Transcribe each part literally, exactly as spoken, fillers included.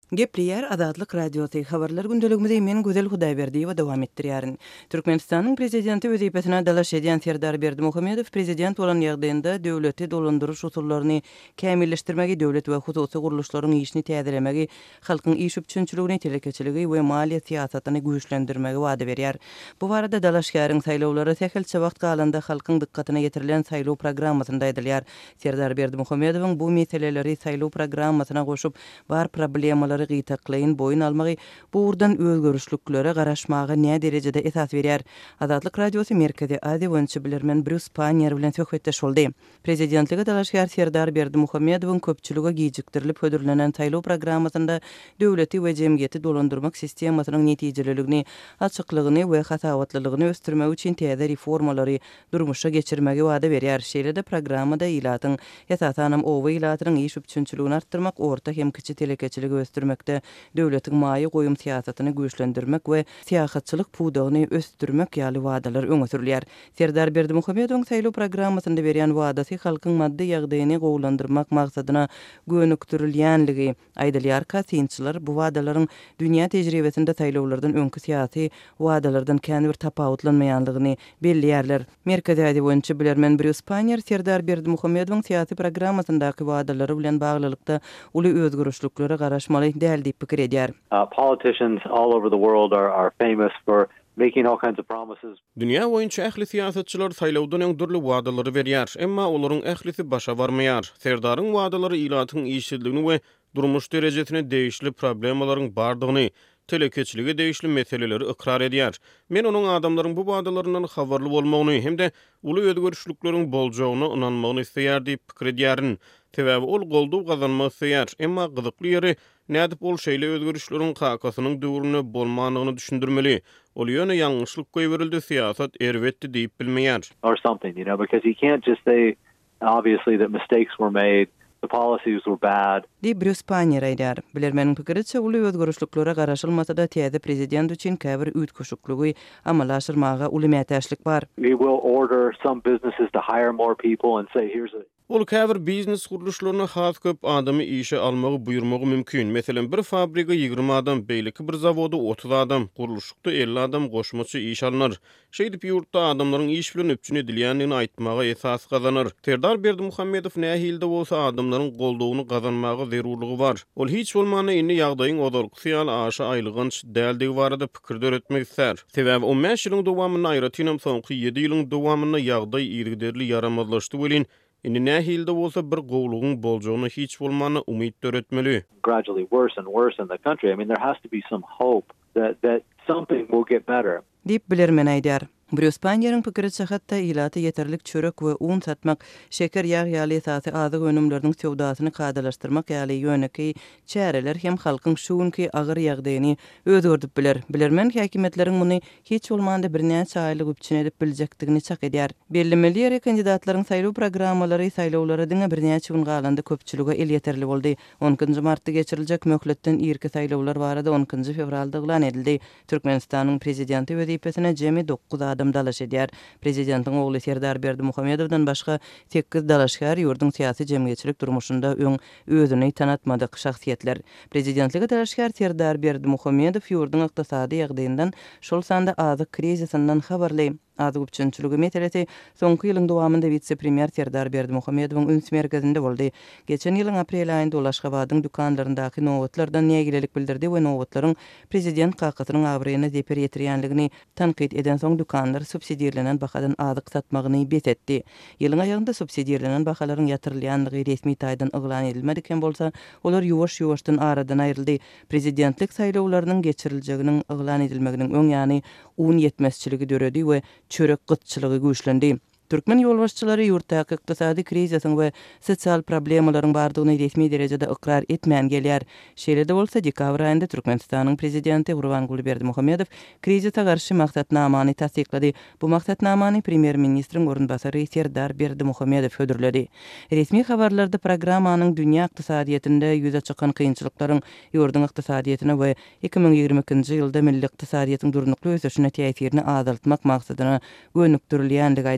Gepliyer Azadlyk Radiosu habarlar gündeligimizde men Gözel Hudaýberdi we dowam etdirýärin. Türkmenistanyň prezidenti wezipetine dalaş edýän Serdar Berdimuhammedow prezident bolan ýagdaýynda döwleti dolandyryş usullaryny kämilleşdirmegi, döwlet we hususy guruluşlaryň işini täzelemegi, halkyň iş üçinçiligini, telekeçiligi we maliýet siýasatyny güýçlendirmegi wada berýär. Bu barada dalaşgaryň saýlawlary täkelçe wagt galanda halkyň dikkatyna getirilen saýlaw programmasynda edilýär. Serdar Berdimuhammedowyň bu meseleleri saýlaw programmasyna goşup bar problemalary gytaklaýyn boyun almagy bu urdan özgörüşlüklere garaşmagy näme derejede esas berýär. Azatlyk Radiosu merkezi Adi Wönçi bilermen Bruce Panier bilen söhbetdeş boldy. Prezidentligi dalaşgar Serdar Berdimuhammedowyň köpçüligi gijikdirilip hödürlenen saýlaw programmasynda döwleti we jemgyýeti dolandyrmak sistemasynyň netijeliligini, açyklygyny we hasawatlylygyny östürmek üçin täze reformalary durmuşa geçirmegi wada berýär. Şeýle-de programmada ilatyň esasanam owa ilatynyň iş üçinçiligini artdyrmak, orta hem kiçi telekeçiligi östürmekde, döwletiň maýy goýum siýasatyny güýçlendirmek we siýasatçylyk puwdagyny östürmek ýaly wadalar öňe sürilýär. Serdar Berdimuhammedowyň saýlaw programmasyny berýän wadasy halkyň maddi ýagdaýyny gowlandyrmak maksadyna gönükdirilýänligi aýdylýar. Kasynçylar bu wadalaryň dünýä tejribesinde saýlawlardan öňkü siýasy wadalardan kän bir tapawutlanmaýanlygyny belliýärler. Merkezi Adi Wönçi bilermen Bruce Panier Serdar Berdimuhammedowyň siýasy programmasyndaky wadalary bilen baglylykda uly özgörüşlüklere garaşmaly däl diýip pikir edýär. Uh, politicians all over the world are, are famous for making all kinds of promises. Dünya boýunça ähli siýasatçylar saýlawdan öň dürli wadalary berýär, emma olaryň ählisi başa barmaýar. Serdaryň wadalary ilatyň işçiligini we durmuş derejesine değişli problemalaryň bardygyny, telekeçiligi değişli meseleleri ikrar edýär. Men onuň adamlaryň bu wadalaryndan habarly bolmagyny hem-de uly özgörüşlükleriň boljagyna inanmagyny isleýär diýip pikir edýärin. Sebäbi ol goldaw gazanmak isleýär, emma gyzykly ýeri nädip ol şeýle özgörüşleriň kakasynyň döwrüne bolmanyny düşündirmeli. Ol ýöne ýalňyşlyk goýberildi, siýasat erwetdi diýip bilmeýär. Or something, you know, because he can't just say obviously that mistakes were made. The policies were bad. Di Bruce Panier aýdýar. Bilermeniň pikiriçe uly özgörüşlüklere garaşylmasa-da täze prezident üçin käbir üýtgeşikliги amalaşdyrmaga uly mätäçlik bar. He will order some businesses to hire more people and say here's a Ol käbir biznes guruluşlaryna has köp adamy işe almagy buýurmagy mümkin. Meselen bir fabrika ýygrimi adam, beýleki bir zawoda otuz adam, guruluşlukda elli adam goşmaçy iş alnar. Şeýdip ýurtda adamlaryň iş bilen öpçün edilýänligini aýtmaga esas gazanır. Serdar Berdimuhammedow nähilde bolsa adamlaryň goldawyny gazanmagy zerurlygy bar. Ol hiç bolmany indi ýagdaýyň odorkusyal aşy aýlygynç däldigi barada pikir döretmek isler. Sebäbi on beş ýylyň dowamyny aýratynam soňky ýedi ýylyň dowamyny ýagdaý ýergiderli yaramazlaşdy welin. Indi nähilde bolsa bir gowlugyň boljagyny hiç bolmany umyt döretmeli. Gradually worse and worse in the country. I mean, there has to be some hope that that something will get better. Diýip bilermen aýdýar. Bruce Panier'in pikiriçe hatda ilaty yeterlik çörek we un satmak, şeker ýagy ýaly esasy azyk önümleriniň sowdasyny kadalaşdyrmak ýaly ýöneki çäreler hem halkyň şuňky agyr ýagdaýyny özgörtüp biler. Bilermen häkimetleriň muny hiç bolmanda bir näçe aýlyk üçin edip biljekdigini çak edýär. Bellemeli ýere kandidatlaryň saýlaw programmalary saýlawlara diňe bir näçe gün galanda köpçüligi el ýeterli boldy. onunçy martda geçiriljek möhletden ýerki saýlawlar barada onunçy fevralda eglan edildi. Türkmenistanyň prezidenti wezipetine jemi dokuz adam dalaş edýär. Prezidentiň ogly Serdar Berdimuhammedowdan başga sekiz dalaşgar ýurdun syýasy jemgyýetçilik durmuşynda öň özüni tanatmadyk şahsiýetler. Prezidentligi dalaşgar Serdar Berdimuhammedow ýurdun ykdysady ýagdaýyndan şol sanda azyk krizisindan habarly. Azyk üçinçiligi meselesi soňky ýylyň dowamynda vitse-premier Serdar Berdimuhammedowyň üns merkezinde boldy. Geçen ýylyň aprel aýynda Ulaşgabadyň dükanlaryndaky nowatlardan nägilelik bildirdi we nowatlaryň prezident kakasynyň awryna zeper ýetirýänligini tanqid eden soň dükanlar subsidiýalenen bahadan azyk satmagyny betetdi. Ýylyň aýagynda subsidiýalenen bahalaryň ýatyrylýanlygy resmi taýdan eglan edilmediken bolsa, olar ýuwaş-ýuwaşdan aradan aýryldy. Prezidentlik saýlawlarynyň geçiriljeginiň eglan edilmeginiň öň ýany un ýetmezçiligi döredi we çörek gytçylygy güýçlendi. Türkmen ýolbaşçylary ýurtdaky ykdysady kriziň we sosial problemalaryň bardygyny resmi derejede ikrar etmän gelýär. Şeýle-de bolsa dekabr aýynda Türkmenistanyň prezidenti Gurbanguly Berdimuhammedow krizise garşy maksatnamany tasdiklady. Bu maksatnamany premier ministriň orunbasary Serdar Berdimuhammedow hödürledi. Resmi habarlarda programmanyň dünýä ykdysadyetinde ýüze çykan kynçylyklaryň ýurdun ykdysadyetine we iki ming ýigirme ikinji ýylda milli ykdysadyetiň durnukly ösüşine täsirini azaltmak maksadyna gönükdirilýänligi aýdyldy.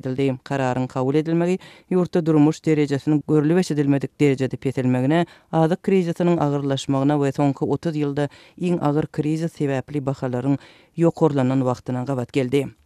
kararın kabul edilmegi ýurtda durmuş derejesiniň görülip eşidilmedik derejede petelmegine, azyk krizisiniň agyrlaşmagyna we soňky otuz ýylda iň agyr krizis sebäpli bahalaryň ýokurlanan wagtyna gabat geldi.